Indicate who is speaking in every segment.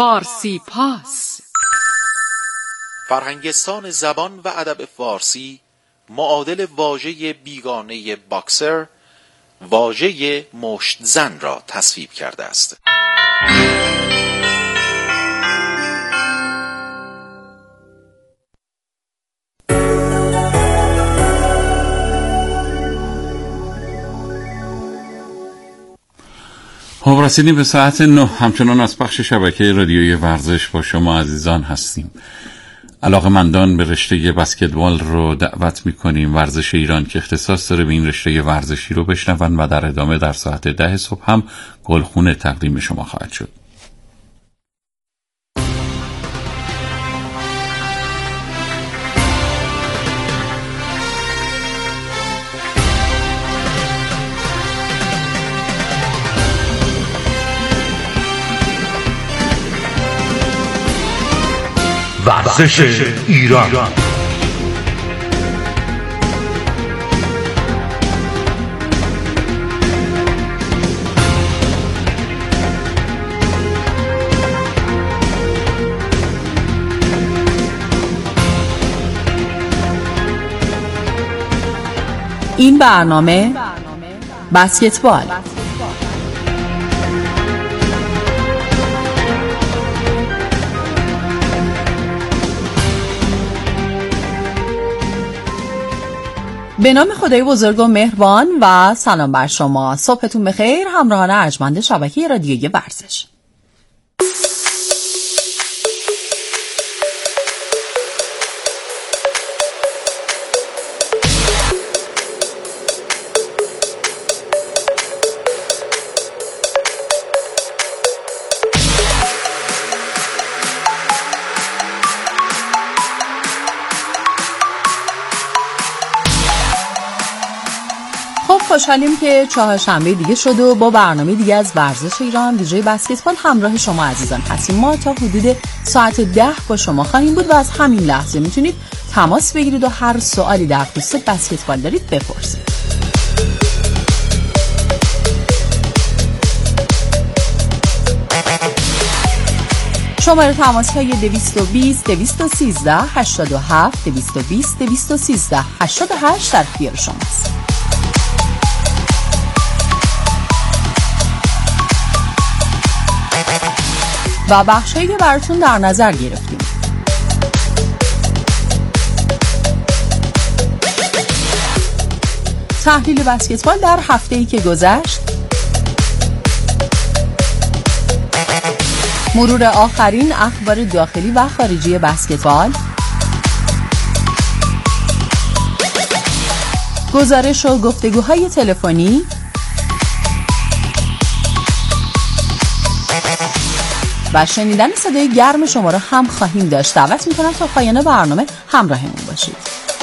Speaker 1: فارسی پاس.
Speaker 2: فرهنگستان زبان و ادب فارسی معادل واژه بیگانه باکسر، واژه مشت زن را تصویب کرده است.
Speaker 3: خب رسیدیم به ساعت 9. همچنان از بخش شبکه رادیویی ورزش با شما عزیزان هستیم. علاقه‌مندان به رشته بسکتبال رو دعوت می‌کنیم. ورزش ایران که اختصاص داره به این رشته ورزشی رو بشنون و در ادامه در ساعت 10 صبح هم گلخونه تقدیم شما خواهد شد.
Speaker 4: ورزش ایران.
Speaker 1: این برنامه بسکتبال. به نام خدای بزرگ و مهربان و سلام بر شما. صبحتون بخیر همراهان ارجمند شبکه رادیویی ورزش. خوشحالیم که چهارشنبه دیگه شد و با برنامه دیگه از ورزش ایران ویژه بسکتبال همراه شما عزیزان هستیم. ما تا حدود ساعت 10 با شما خواهیم بود و از همین لحظه میتونید تماس بگیرید و هر سوالی در خصوص بسکتبال دارید بپرسید. شماره تماس های 220 213 87 220 213 88 در اختیار شماست. و بخشایی که براتون در نظر گرفتیم. تحلیل بسکتبال در هفته‌ای که گذشت، مرور آخرین اخبار داخلی و خارجی بسکتبال، گزارش و گفتگوهای تلفنی، و شنیدن صدای گرم شما را هم خواهیم داشت. دعوت میکنم تا پایان برنامه همراهمون باشید.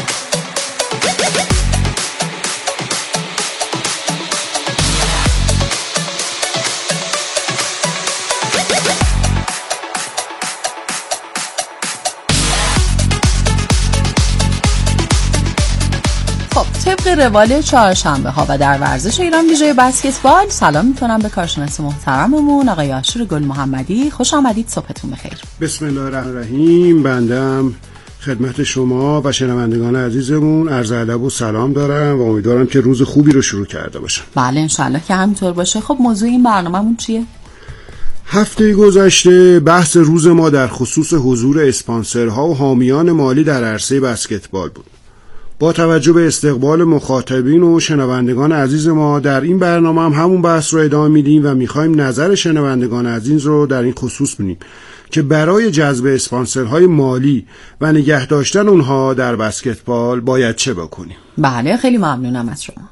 Speaker 1: طبق روال چهارشنبه ها و در ورزش ایران ویژه بسکتبال سلام میکنم به کارشناس محترممون آقای عاشور گل محمدی. خوش آمدید، صبحتون بخیر.
Speaker 5: بسم الله الرحمن الرحیم. بندم خدمت شما و شنوندگان عزیزمون عرض ادب و سلام دارم و امیدوارم که روز خوبی رو شروع کرده باشم.
Speaker 1: بله انشالله که همینطور باشه. خب موضوع این برنامه‌مون چیه؟
Speaker 5: هفته گذشته بحث روز ما در خصوص حضور اسپانسرها و حامیان مالی در عرصه بسکتبال بود. با توجه به استقبال مخاطبین و شنوندگان عزیز ما در این برنامه هم همون بحث رو ادامه میدیم و میخوایم نظر شنوندگان عزیز رو در این خصوص ببینیم که برای جذب اسپانسرهای مالی و نگه داشتن اونها در بسکتبال باید چه بکنیم.
Speaker 1: بله خیلی ممنونم از شما.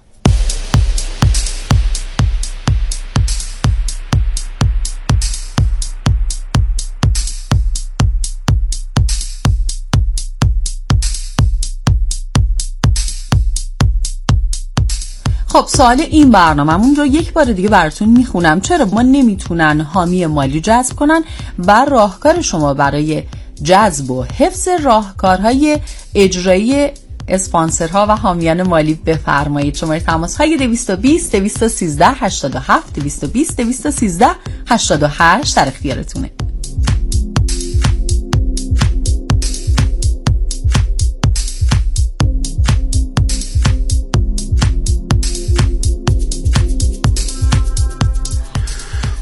Speaker 1: خب سوال این برنامه‌مون رو یک بار دیگه براتون میخونم. چرا ما نمیتونن حامی مالی جذب کنن و راهکار شما برای جذب و حفظ راهکارهای اجرایی اسپانسرها و حامیان مالی بفرمایید. شماره تماس های 220 213 87 220 213 88 در اختیارتونه.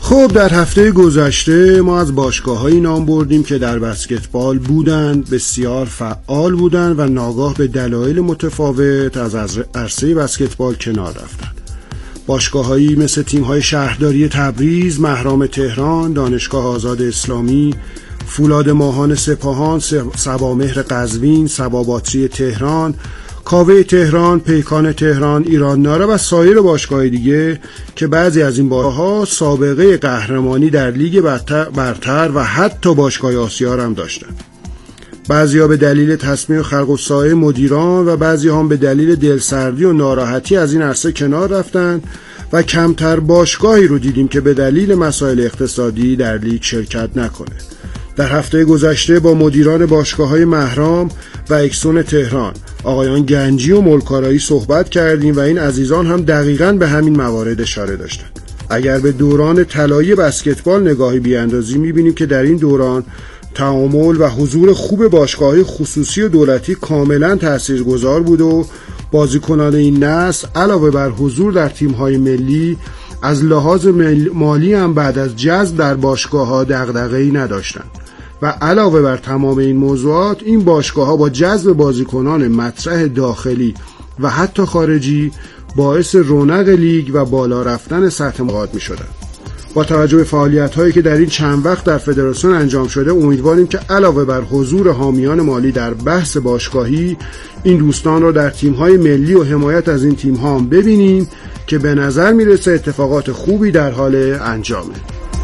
Speaker 5: خب در هفته گذشته ما از باشگاه‌هایی نام بردیم که در بسکتبال بودند، بسیار فعال بودند و ناگاه به دلایل متفاوت از عرصه بسکتبال کنار رفتند. باشگاه‌هایی مثل تیم‌های شهرداری تبریز، مهرام تهران، دانشگاه آزاد اسلامی، فولاد ماهان سپاهان، صبامهر قزوین، صباباتری تهران، کاوه تهران، پیکان تهران، ایران ناره و سایر باشگاه‌های دیگه که بعضی از این باشگاه‌ها سابقه قهرمانی در لیگ برتر و حتی باشگاه آسیا هم داشتند. بعضی‌ها به دلیل تصمیم خلق السایه مدیران و بعضی‌ها هم به دلیل دلسردی و ناراحتی از این عرصه کنار رفتند و کمتر باشگاهی رو دیدیم که به دلیل مسائل اقتصادی در لیگ شرکت نکنه. در هفته گذشته با مدیران باشگاه‌های مهرام و اکسون تهران، آقایان گنجی و ملکارایی صحبت کردیم و این عزیزان هم دقیقاً به همین موارد اشاره داشتند. اگر به دوران طلایی بسکتبال نگاهی بیاندازیم می‌بینیم که در این دوران تعامل و حضور خوب باشگاه‌های خصوصی و دولتی کاملاً تاثیرگذار بود و بازیکنان این نسل علاوه بر حضور در تیم‌های ملی از لحاظ مالی هم بعد از جذب در باشگاه‌ها دغدغه‌ای نداشتند و علاوه بر تمام این موضوعات این باشگاه‌ها با جذب بازیکنان مطرح داخلی و حتی خارجی باعث رونق لیگ و بالا رفتن سطح مسابقات می‌شدند. با توجه به فعالیت‌هایی که در این چند وقت در فدراسیون انجام شده امیدواریم که علاوه بر حضور حامیان مالی در بحث باشگاهی این دوستان را در تیم‌های ملی و حمایت از این تیم‌ها هم ببینیم که به نظر میرسه اتفاقات خوبی در حال انجامه.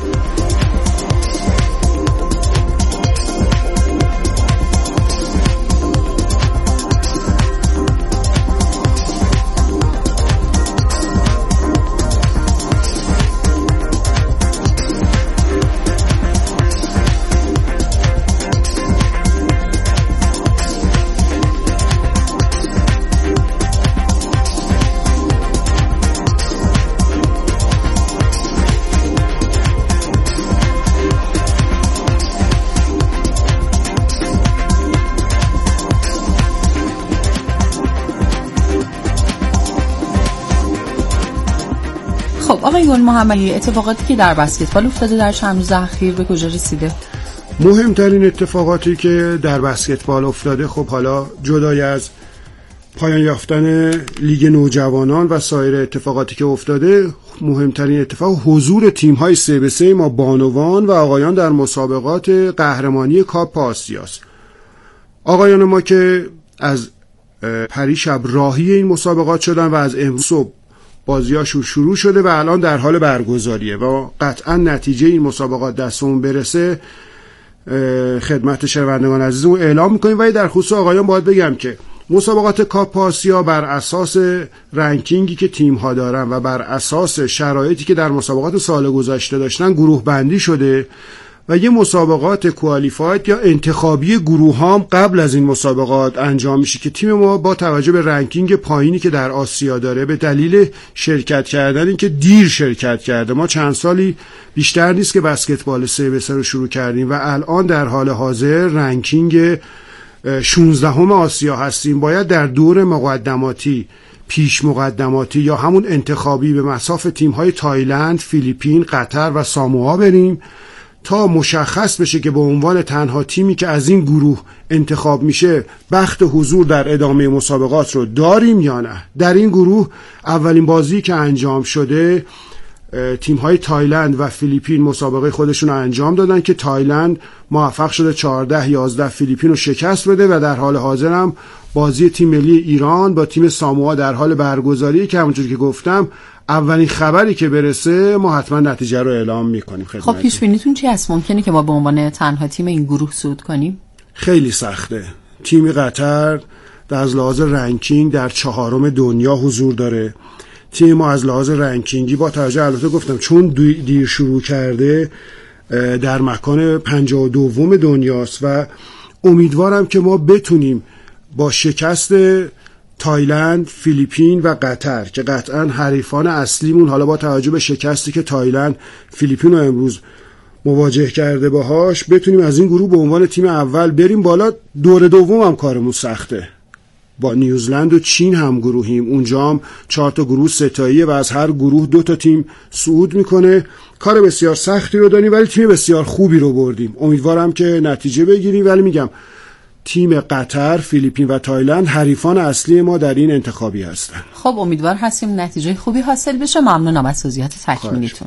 Speaker 1: آقایون محمدی، اتفاقاتی که در بسکتبال افتاده در چند روز اخیر به کجا رسیده؟
Speaker 5: مهمترین اتفاقاتی که در بسکتبال افتاده، خب حالا جدای از پایان یافتن لیگ نوجوانان و سایر اتفاقاتی که افتاده، مهمترین اتفاق حضور تیم‌های 3-3 ما بانوان و آقایان در مسابقات قهرمانی کاپ آسیاست. آقایان ما که از پریشب راهی این مسابقات شدن و از امروز صبح بازیاشون شروع شده و الان در حال برگزاریه و قطعا نتیجه این مسابقات دستمون برسه خدمت شنوندگان عزیزمون اعلام میکنیم. ولی در خصوص آقایان باید بگم که مسابقات کاپ آسیا بر اساس رنکینگی که تیم‌ها دارن و بر اساس شرایطی که در مسابقات سال گذشته داشتن گروه بندی شده و یه مسابقات کوالیفاید یا انتخابی گروه هم قبل از این مسابقات انجام میشه که تیم ما با توجه به رنکینگ پایینی که در آسیا داره به دلیل شرکت کردن این که دیر شرکت کرده، ما چند سالی بیشتر نیست که بسکتبال 3-3 رو شروع کردیم و الان در حال حاضر رنکینگ 16 آسیا هستیم. باید در دور مقدماتی، پیش مقدماتی یا همون انتخابی به مصاف تیم‌های تایلند، فیلیپین، قطر و ساموآ بریم تا مشخص بشه که به عنوان تنها تیمی که از این گروه انتخاب میشه بخت حضور در ادامه مسابقات رو داریم یا نه. در این گروه اولین بازی که انجام شده تیم‌های تایلند و فیلیپین مسابقه خودشون رو انجام دادن که تایلند موفق شده 14-11 فیلیپین رو شکست بده و در حال حاضر هم بازی تیم ملی ایران با تیم ساموآ در حال برگزاریه که همونجوری که گفتم اولین خبری که برسه ما حتما نتیجه رو اعلام میکنیم.
Speaker 1: خب پیش بینیتون چی هست؟ ممکنه که ما به عنوان تنها تیم این گروه صعود کنیم؟
Speaker 5: خیلی سخته. تیم قطر در لحاظ رنکینگ در 4م دنیا حضور داره. تیم ما از لحاظ رنکینگی با توجه البته گفتم چون دیر شروع کرده در مکان 52 دنیاست و امیدوارم که ما بتونیم با شکست تایلند، فیلیپین و قطر که قطعا حریفان اصلیمون، حالا با توجه به شکستی که تایلند فیلیپین رو امروز مواجه کرده باهاش، بتونیم از این گروه به عنوان تیم اول بریم بالا. دور دوم هم کارمون سخته. با نیوزلند و چین هم گروهیم. اونجا هم 4 تا گروه ستاییه و از هر گروه 2 تا تیم صعود میکنه. کار بسیار سختی رو داریم ولی تیم بسیار خوبی رو بردیم. امیدوارم که نتیجه بگیریم، ولی میگم تیم قطر، فیلیپین و تایلند حریفان اصلی ما در این انتخابی هستن.
Speaker 1: خب امیدوار هستیم نتیجه خوبی حاصل بشه. ممنونم از توضیحات تکمیلیتون.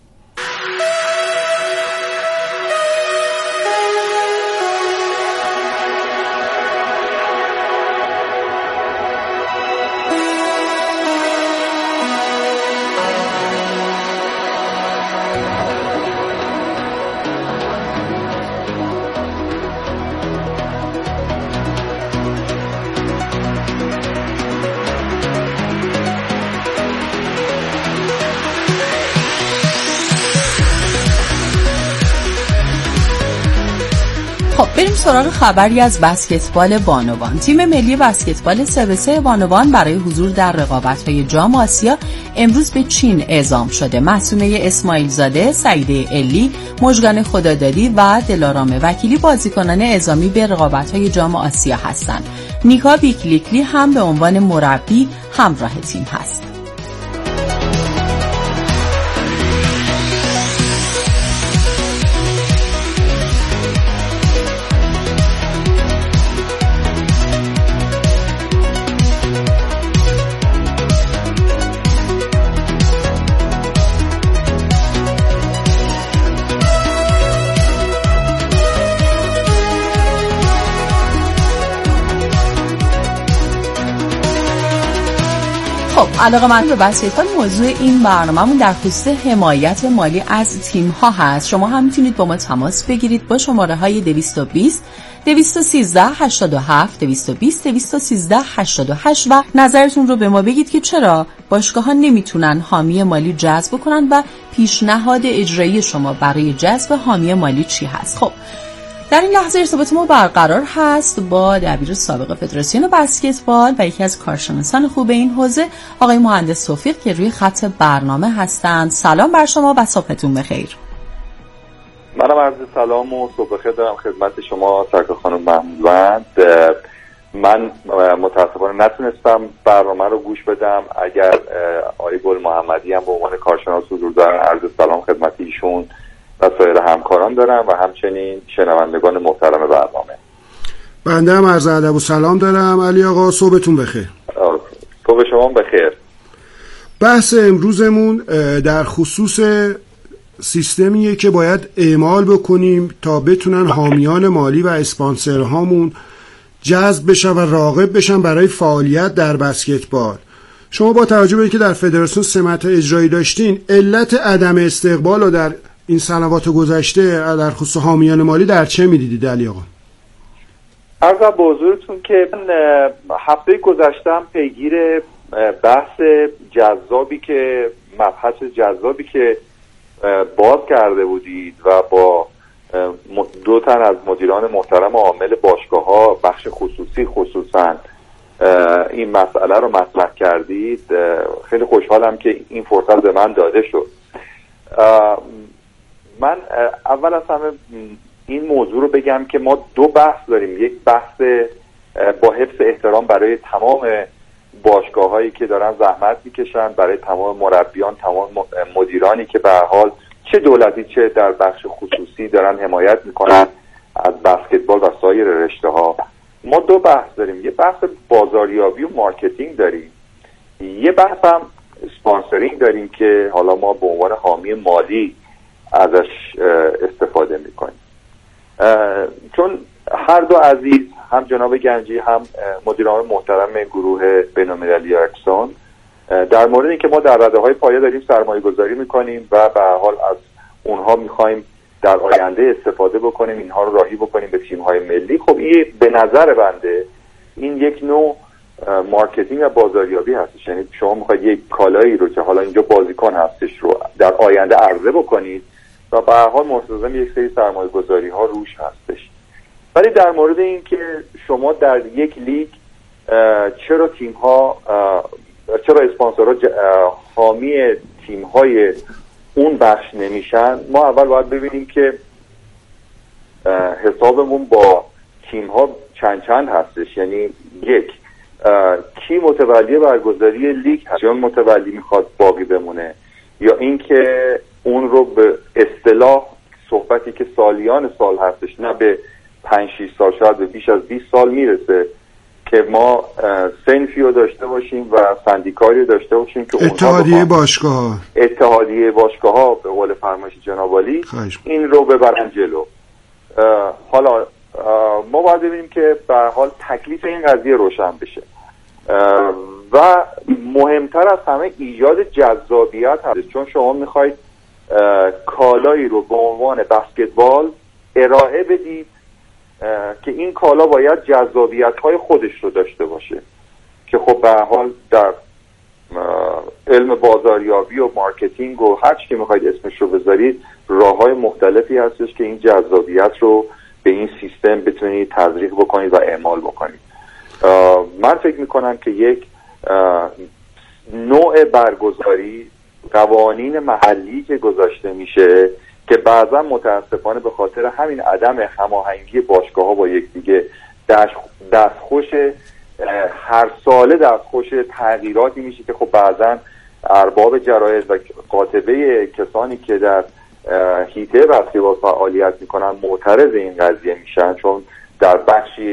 Speaker 1: بریم سراغ خبری از بسکتبال بانوان. تیم ملی بسکتبال 3x3 بانوان برای حضور در رقابت‌های جام آسیا امروز به چین اعزام شده. معصومه اسماعیل زاده، سعیده الی، مژگان خدادادی و دلارام وکیلی بازیکنان اعزامی به رقابت‌های جام آسیا هستند. نیکا بیکلیکلی هم به عنوان مربی همراه تیم هست. علاقه‌مند به بسکتبال، موضوع این برنامه‌مون در خصوص حمایت مالی از تیم‌ها هست. شما هم میتونید با ما تماس بگیرید با شماره‌های 220 213 87 220 213 88 و نظرتون رو به ما بگید که چرا باشگاه‌ها نمیتونن حامی مالی جذب کنن و پیشنهاد اجرایی شما برای جذب حامی مالی چی هست. خب در این لحظه ارتباط ما برقرار هست با دبیر سابق فدراسیون بسکتبال و یکی از کارشناسان خوب این حوزه، آقای مهندس توفیق، که روی خط برنامه هستند. سلام بر شما و صبحتون بخیر.
Speaker 6: منم عرض سلام و صبح بخیر دارم خدمت شما سرکار خانم محمودوند. من متاسفانه نتونستم برنامه رو گوش بدم. اگر آقای گل محمدی هم به عنوان کارشناس حضور دارن، عرض سلام خدمت ایشون و سایر همکاران دارم و همچنین شنوندگان محترم برنامه.
Speaker 5: بنده هم عرض ادب و سلام دارم. علی آقا صبحتون بخیر.
Speaker 6: صبح شما بخیر.
Speaker 5: بحث امروزمون در خصوص سیستمیه که باید اعمال بکنیم تا بتونن حامیان مالی و اسپانسرهامون جذب بشن و راغب بشن برای فعالیت در بسکتبال. شما با توجه به اینکه در فدراسیون سمت اجرایی داشتین، علت عدم استقبال رو در این سنوات گذشته در خصوص حامیان مالی در چه می‌دیدید علی آقا؟
Speaker 6: عرض به حضورتون که هفته گذشتم پیگیر بحث جذابی که مبحث جذابی که باز کرده بودید و با 2 تن از مدیران محترم و عامل باشگاه‌ها بخش خصوصی خصوصا این مسئله رو مطرح کردید. خیلی خوشحالم که این فرصت به من داده شد. من اول از همه این موضوع رو بگم که ما 2 بحث داریم. یک بحث با حفظ احترام برای تمام باشگاه‌هایی که دارن زحمت میکشن، برای تمام مربیان، تمام مدیرانی که به هر حال چه دولتی چه در بخش خصوصی دارن حمایت میکنن از بسکتبال و سایر رشته‌ها. ما 2 بحث داریم. یه بحث بازاریابی و مارکتینگ داریم، یه بحث هم اسپانسرینگ داریم که حالا ما به عنوان حامی مالی ازش استفاده میکنیم. چون هر 2 عزیز، هم جناب گنجی هم مدیران محترم گروه بین‌المللی اکسون، در مورد اینکه ما در رده‌های پایه داریم سرمایه گذاری میکنیم و به هر حال از اونها میخوایم در آینده استفاده بکنیم، اینها رو راهی بکنیم به تیم‌های ملی. خب این به نظر بنده این یک نوع مارکتینگ و بازاریابی هستش. یعنی شما میخواید یک کالایی رو که حالا اینجا بازیکن هستش رو در آینده عرضه بکنید و به هر حال مستلزم یک سری سرمایه گذاری ها روش هستش. ولی در مورد این که شما در یک لیگ چرا تیم ها، چرا اسپانسرها حامی تیم های اون بخش نمیشن، ما اول باید ببینیم که حسابمون با تیم ها چند هستش. یعنی یک، کی متولی برگزاری لیگ هست، یا متولی میخواد باقی بمونه، یا اینکه اون رو به اصطلاح صحبتی که سالیان سال هستش، نه به 5-6 سال، شاید به بیش از 20 سال میرسه که ما سنفی رو داشته باشیم و سندیکاری رو داشته باشیم که
Speaker 5: اتحادیه باشگاه ها به قول فرمایش جناب عالی این رو ببرن جلو. حالا ما باید ببینیم که به هر حال تکلیف این قضیه روشن بشه و مهمتر از همه ایجاد جذابیت هست، چون شما میخواید کالایی رو به عنوان بسکتبال ارائه بدید که این کالا باید جذابیت‌های خودش رو داشته باشه که خب به هر حال در علم بازاریابی و مارکتینگ و هر چی که میخواید اسمش رو بذارید راه‌های مختلفی هستش که این جذابیت رو به این سیستم بتونید تزریق بکنید و اعمال بکنید. من فکر میکنم که یک نوع برگزاری قوانین محلی که گذاشته میشه که بعضا متاسفانه به خاطر همین عدم هماهنگی باشگاه‌ها با یکدیگه دستخوش هر ساله دستخوش تغییراتی میشه که خب بعضا ارباب جرایز و قاطبه کسانی که در حیطه بسکتبال فعالیت میکنن معترض این قضیه میشن، چون در بخشی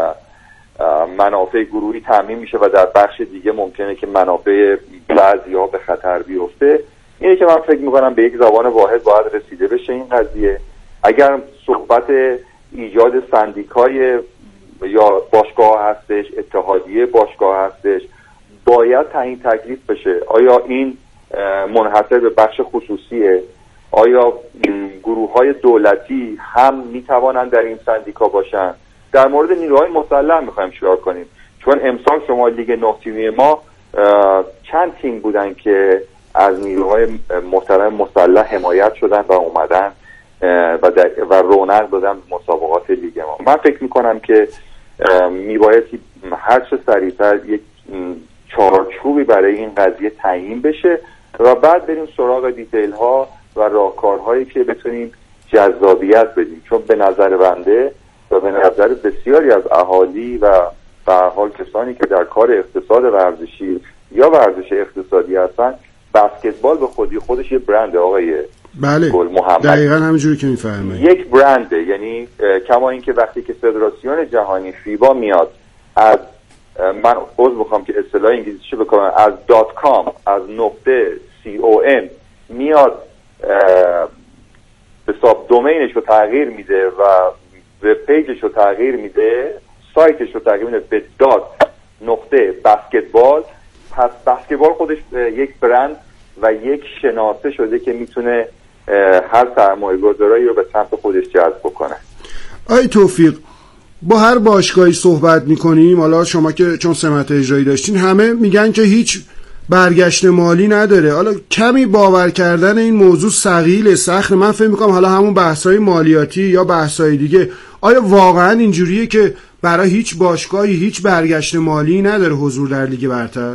Speaker 5: منافع گروهی تامین میشه و در بخش دیگه ممکنه که منافع بعضی‌ها به خطر بیفته. اینه که من فکر میکنم به یک زبان واحد باید رسیده بشه این قضیه. اگر صحبت ایجاد سندیکای یا باشگاه هستش، اتحادیه باشگاه هستش، باید تعیین تکلیف بشه. آیا این منحصر به بخش خصوصیه؟ آیا گروه‌های دولتی هم میتوانند در این سندیکا باشن؟ در مورد نیروهای مسلح میخوایم چیکار کنیم؟ چون امسال شما لیگ 9 تیمی ما چند تیم بودن که از نیروهای محترم مسلح حمایت شدن و اومدن و رونق دادن مسابقات لیگ ما. من فکر میکنم که میبایدی هر چه سریعتر یک چارچوبی برای این قضیه تعیین بشه و بعد بریم سراغ دیتیل ها و راهکارهایی که بتونیم جذابیت بدیم، چون به نظر بنده و به نظر بسیاری از اهالی و به هر حال کسانی که در کار اقتصاد ورزشی یا ورزش اقتصادی هستن، بسکتبال به خودی خودش یه برند آقای گل محمد. دقیقاً همینجوری که میفرمایید،
Speaker 6: یک برنده. یعنی کما اینکه وقتی که فدراسیون جهانی فیبا میاد از من عذر میخوام که اصطلاح انگلیسیشو بکنم، از .com از .com میاد حساب دومینش رو تغییر میده و وب پیجش رو تغییر میده، سایتش رو تغییر میده به .بسکتبال. پس بسکتبال خودش یک برند و یک شناسه شده که میتونه هر سرمایه‌گذاری رو به سمت خودش جذب بکنه.
Speaker 5: آی توفیق، با هر باشگاهی صحبت میکنیم، حالا شما که چون سمت اجرایی داشتین، همه میگن که هیچ برگشت مالی نداره. حالا کمی باور کردن این موضوع ثقیل سخت. من فکر میکنم حالا همون بحث‌های مالیاتی یا بحث‌های دیگه، آیا واقعا اینجوریه که برای هیچ باشگاهی هیچ برگشت مالی نداره حضور در لیگ برتر؟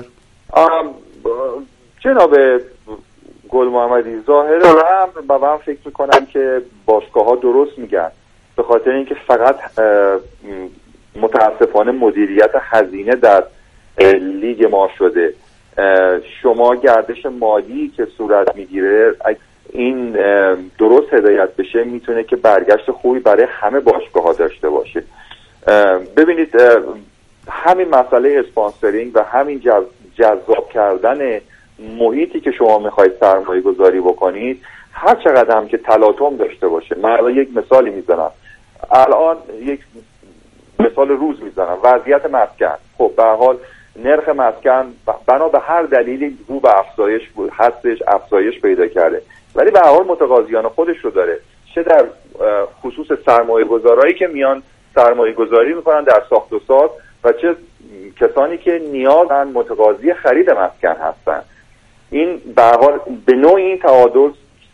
Speaker 6: جناب گل محمدی، ظاهرا هم من فکر میکنم که باشگاه‌ها درست میگن، به خاطر اینکه فقط متاسفانه مدیریت هزینه در لیگ ما شده. شما گردش مالی که صورت میگیره این درست هدایت بشه میتونه که برگشت خوبی برای همه باشگاه‌ها داشته باشه. ببینید همین مسئله اسپانسرینگ و همین جذاب کردن محیطی که شما میخواید سرمایه گذاری بکنید، هر چقدر هم که تلاطم داشته باشه. من الان یک مثالی میزنم، الان یک مثال روز میزنم، وضعیت مسکن. خب به هر حال نرخ مسکن بنا به هر دلیلی رو به افزایش هستش، افزایش پیدا کرده، ولی به هر حال متقاضیان خودش رو داره، چه در خصوص سرمایه گذارایی که میان سرمایه گذاری میکنن در ساخت و ساز و چه کسانی که نیازن متقاضی خرید مسکن هستن. این به هر حال به نوعی این تعادل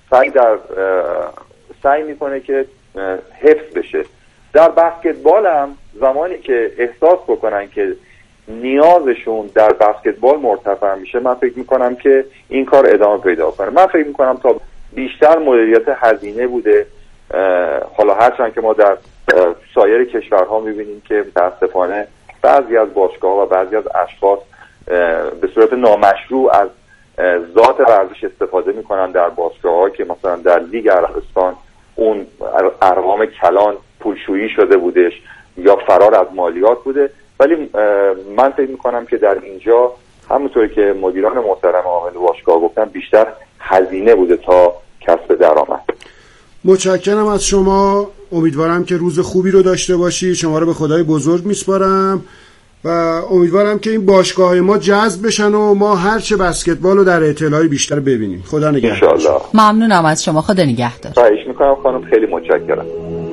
Speaker 6: سعی میکنه که حفظ بشه. در بسکتبال هم زمانی که احساس بکنن که نیازشون در بسکتبال مرتفع میشه، من فکر میکنم که این کار ادامه پیدا کنه. من فکر میکنم تا بیشتر مدیریت هزینه بوده. حالا هرچند که ما در سایر کشورها میبینیم که متاسفانه بعضی از باشگاه‌ها و بعضی از اشخاص به صورت نامشروع از ذات ورزش استفاده میکنن در باشگاه‌ها که مثلا در لیگ عربستان اون ارقام کلان پولشویی شده بودش یا فرار از مالیات بوده. ولی من فکر میکنم که در اینجا همونطوری که مدیران محترم عامل باشگاه گفتن بیشتر هزینه بوده تا کسب درآمد.
Speaker 5: متشکرم از شما. امیدوارم که روز خوبی رو داشته باشی. شما رو به خدای بزرگ میسپارم و امیدوارم که این باشگاه‌های ما جذب بشن و ما هرچه بسکتبال رو در اطلاعی بیشتر ببینیم. خدا نگهدار.
Speaker 6: ان شاء الله.
Speaker 1: ممنونم از شما. خدا نگهدار.
Speaker 6: خواهش میکنم خانم، خیلی متشکرم.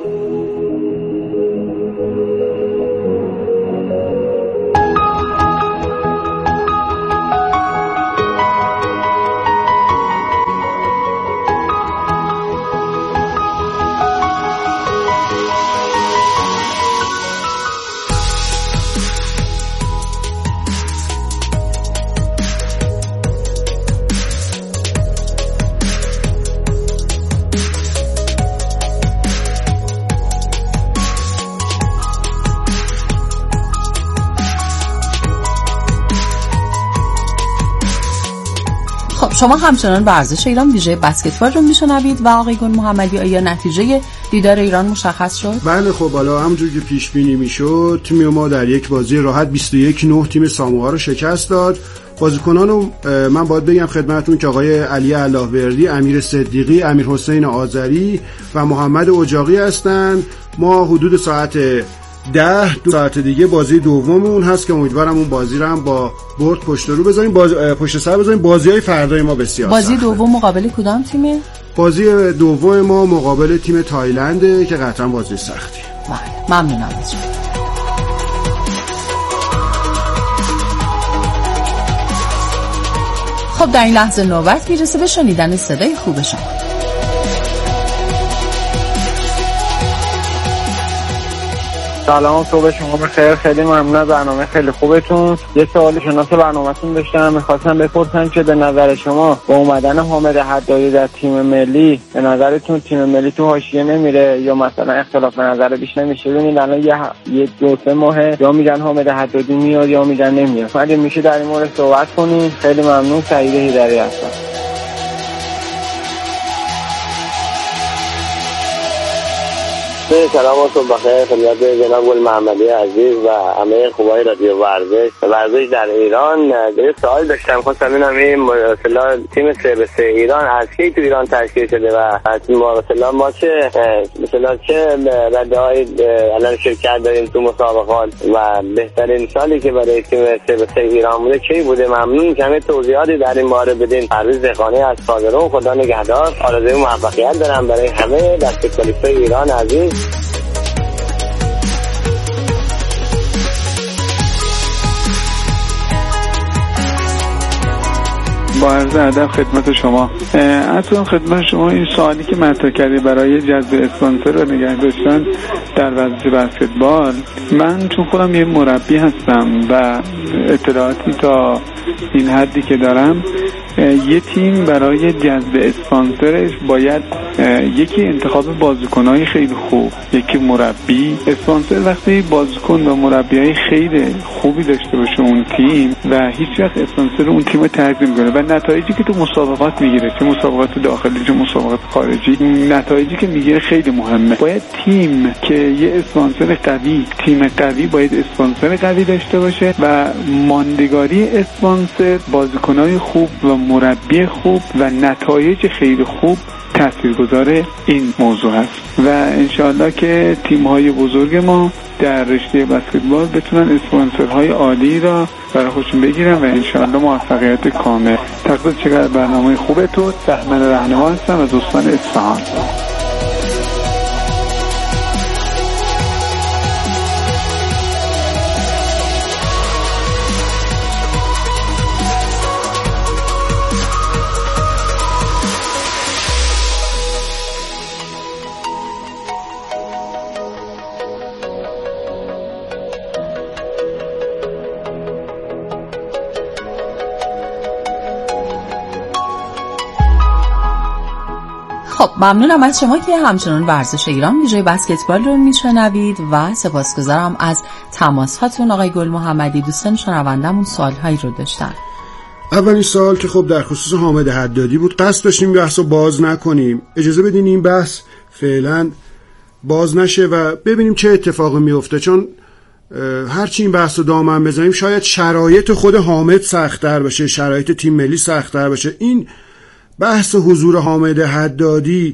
Speaker 1: شما همچنان ورزش ایران ویژه بسکتبال رو میشنوید و آقای گل محمدی، آیا نتیجه دیدار ایران مشخص شد؟
Speaker 5: بله خب حالا همونجور که پیش بینی میشد تیم ما در یک بازی راحت 21-9 تیم ساموئا رو شکست داد. بازیکنان رو من باید بگم خدمتتون که آقای علی اللهوردی، امیر صدیقی، امیر حسین آذری و محمد اجاقی هستند. ما حدود ساعت 2 ساعت دیگه بازی دوممون هست که امیدوارم اون بازی رو هم با برد پشت رو بذاریم، پشت سر بذاریم. بازی‌های فردای ما بسیار
Speaker 1: بازی دوم مقابل کدام تیمه؟
Speaker 5: بازی دوم ما مقابل تیم تایلنده که قطعا بازی سختیه.
Speaker 1: ممنونم از شما. خب در این لحظه نوبت میرسه به شنیدن صدای خوب شما.
Speaker 7: سلام، صبح شما بخیر. خیلی ممنون از برنامه خیلی خوبتون. یه سوال شناس برنامه‌تون داشتم، می‌خواستم بپرسم که به نظر شما با اومدن حامد حدادی در تیم ملی به نظرتون تیم ملی تو حاشیه نمیره یا مثلا اختلاف نظر بیش نمیشه؟ ببینید الان یه 2-3 ماهه یا میگن حامد حدادی میاد یا میگن نمیاد. اگه میشه در این مورد صحبت کنیم خیلی ممنون. سعید هیدری هستم.
Speaker 8: سلامتون بخیر خدمت جناب گل محمدی عزیز و همه خوبای رادیو ورزش در ایران. یه سوال داشتم، خواستم ببینم این مثلا تیم 3-3 ایران از کی تو ایران تشکیل شده و مثلا ما چه رده‌های الان شرکت داریم تو مسابقات و بهترین سالی که برای تیم 3-3 ایران بوده کی بوده؟ ممنون کمی توضیحاتی در این باره بدین. پرویز دهقانی از صادرون. خدا نگهدار. آرزوی موفقیت دارم برای همه بسکتبالیستای ایران عزیز.
Speaker 9: با عرض ادب خدمت شما. اصلا خدمت شما این سوالی که مطرح کردی برای جذب اسپانسر و نگه داشتن در ورزش بسکتبال، من چون خودم یه مربی هستم و اطلاعاتی تا این حدی که دارم، یه تیم برای جذب اسپانسرش باید یکی انتخاب بازیکن‌های خیلی خوب، یکی مربی. اسپانسر وقتی بازیکن و مربیای خیلی خوبی داشته باشه اون تیم و هیچ وقت اسپانسر اون تیم رو ترک نمی‌کنه و نتایجی که تو مسابقات میگیره، چه مسابقات داخلی چه مسابقات خارجی، نتایجی که میگیره خیلی مهمه. باید تیم که یه اسپانسر قوی، تیم قوی باید اسپانسر قوی داشته باشه و ماندگاری اسپانسر، بازیکن‌های خوب و مربی خوب و نتایج خیلی خوب تاثیرگذار این موضوع هست و انشاءالله که تیم‌های بزرگ ما در رشته بسکتبال بتونن اسپانسرهای عالی را برای خودشون بگیرن و انشاءالله موفقیت کامل. تقدیر چقدر برنامه خوبه. تو بهمن رهنما هستم از استان اصفهان.
Speaker 1: خب ممنونم از شما که همچنان ورزش ایران ویژه بسکتبال رو میشنوید و سپاسگزارم از تماس هاتون. آقای گل محمدی، دوستان شنوندمون سوالهایی رو داشتن.
Speaker 5: اولین سوال که خب در خصوص حامد حدادی بود، قصد داشتیم بحث رو باز نکنیم، اجازه بدین این بحث فعلا باز نشه و ببینیم چه اتفاقی میفته، چون هرچی این بحث رو دامن بزنیم شاید شرایط خود حامد سخت‌تر بشه، شرایط تیم ملی سخت‌تر بشه. این بحث حضور حامد حدادی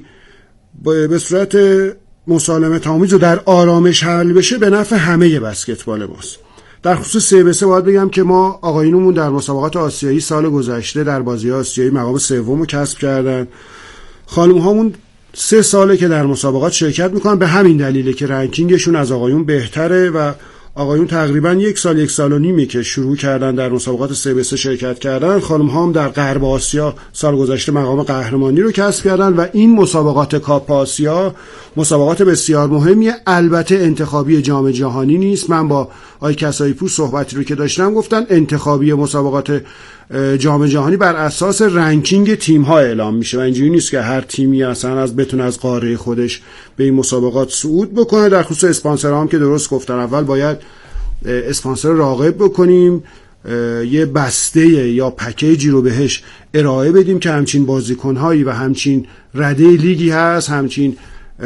Speaker 5: به صورت مسالمت آمیز و در آرامش حل بشه به نفع همه بسکتبال ماست. در خصوص 3x3 باید بگم که ما آقایونمون در مسابقات آسیایی سال گذشته در بازی‌های آسیایی مقام سوم رو کسب کردن. خانم‌هامون 3 ساله که در مسابقات شرکت میکنن، به همین دلیله که رنکینگشون از آقایون بهتره و آقایون تقریبا 1 سال و نیمه که شروع کردن در مسابقات 3x3 شرکت کردن. خانم‌ها هم در غرب آسیا سال گذشته مقام قهرمانی رو کسب کردن و این مسابقات کاپ آسیا مسابقات بسیار مهمیه. البته انتخابی جام جهانی نیست. من با آقای کسایی‌پور صحبتی رو که داشتم گفتن انتخابی مسابقات جام جهانی بر اساس رنکینگ تیم‌ها اعلام میشه و اینجوری نیست که هر تیمی اصلا بتونه از قاره خودش به این مسابقات صعود بکنه. در خصوص اسپانسرها هم که درست گفتن، اول باید اسپانسر راغب بکنیم، یه بسته یا پکیجی رو بهش ارائه بدیم که همچین بازیکن‌هایی و همچین رده لیگی هست، همچین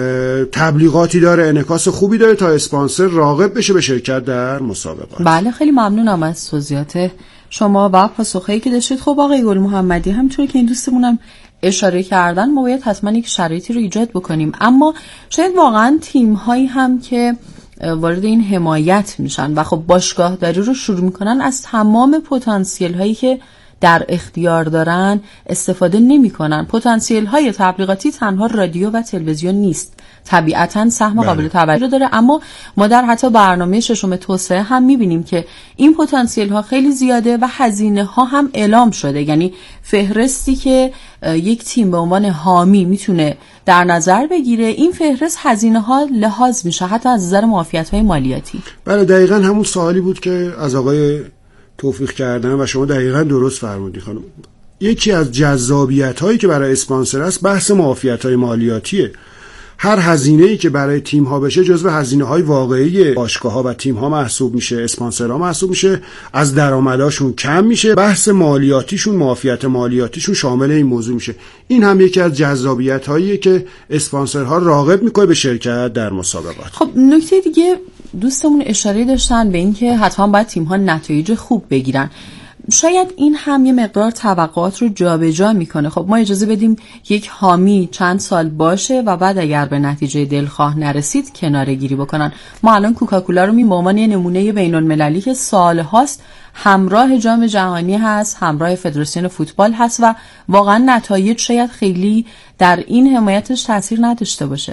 Speaker 5: تبلیغاتی داره، انعکاس خوبی داره تا اسپانسر راغب بشه به شرکت در مسابقات.
Speaker 1: بله خیلی ممنونم از توضیحات شما و پاسخی که داشتید. خب آقای گل محمدی، همونطور که این دوستمونم اشاره کردن ما باید حتما یک شرایطی رو ایجاد بکنیم، اما شاید واقعا تیم‌هایی هم که وارد این حمایت میشن و خب باشگاه داری رو شروع میکنن از تمام پتانسیل هایی که در اختیار دارن استفاده نمیکنن. پتانسیل های تبلیغاتی تنها رادیو و تلویزیون نیست، طبیعتاً سهم قابل توجه داره، اما ما در حتی برنامه 6 توسعه هم میبینیم که این پتانسیل ها خیلی زیاده و هزینه ها هم اعلام شده. یعنی فهرستی که یک تیم به عنوان حامی میتونه در نظر بگیره، این فهرست هزینه ها لحاظ میشه حتی از نظر معافیت های مالیاتی.
Speaker 5: بله دقیقاً همون سوالی بود که از آقای توفیق کردن و شما دقیقاً درست فرمودید خانم. یکی از جذابیت هایی که برای اسپانسر است بحث معافیت های مالیاتیه. هر هزینه‌ای که برای تیم‌ها بشه جزو هزینه‌های واقعی باشگاه‌ها و تیم‌ها محسوب میشه، اسپانسرها محسوب میشه، از درآمدشون کم میشه، بحث مالیاتیشون، معافیت مالیاتیشون شامل این موضوع میشه. این هم یکی از جذابیت‌هاییه که اسپانسرها راغب میکنه به شرکت در مسابقات.
Speaker 1: خب نکته دیگه دوستمون اشاره داشتن به این که حتما باید تیم‌ها نتایج خوب بگیرن. شاید این هم یه مقدار توقعات رو جابجا میکنه. خب ما اجازه بدیم یک حامی چند سال باشه و بعد اگر به نتیجه دلخواه نرسید کناره گیری بکنن. ما الان کوکاکولا رو به عنوان یه نمونه بین‌المللی که سال هاست همراه جام جهانی هست، همراه فدراسیون فوتبال هست و واقعا نتایج شاید خیلی در این حمایتش تاثیر نداشته باشه.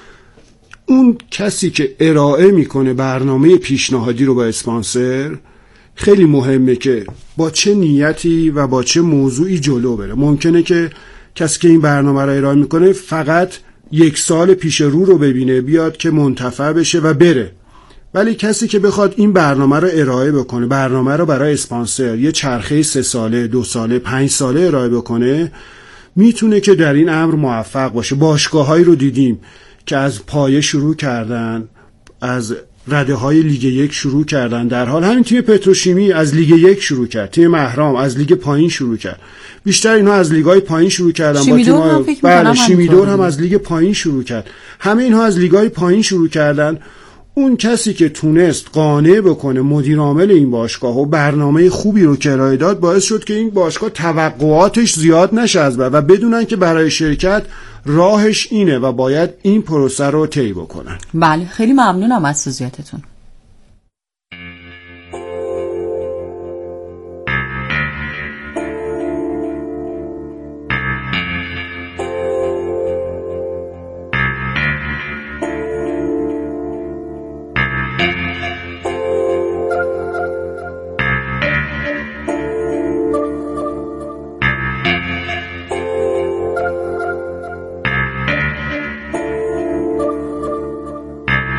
Speaker 5: اون کسی که ارائه میکنه برنامه پیشنهادی رو با اسپانسر خیلی مهمه که با چه نیتی و با چه موضوعی جلو بره. ممکنه که کسی که این برنامه رو ارائه میکنه فقط 1 سال پیش رو ببینه، بیاد که منتفع بشه و بره، ولی کسی که بخواد این برنامه رو ارائه بکنه، برنامه رو برای اسپانسر یه چرخه 3 ساله، 2 ساله، 5 ساله ارائه بکنه، میتونه که در این امر موفق باشه. باشگاه‌هایی رو دیدیم که از پایه شروع کردن، از رده های لیگ 1 شروع کردن، در حال همین تیم پتروشیمی از لیگ 1 شروع کرد، تیم مهرام از لیگ پایین شروع کرد، بیشتر اینا از لیگ‌های پایین شروع کردن. با تیم بله شیمیدور هم از لیگ پایین شروع کرد. همه اینها از لیگ‌های پایین شروع کردن. اون کسی که تونست قانع بکنه مدیر عامل این باشگاه و برنامه خوبی رو که ارائه داد، باعث شد که این باشگاه توقعاتش زیاد نشه از بعد و بدونن که برای شرکت راهش اینه و باید این پروسه رو طی بکنن.
Speaker 1: بله خیلی ممنونم از توضیحاتتون.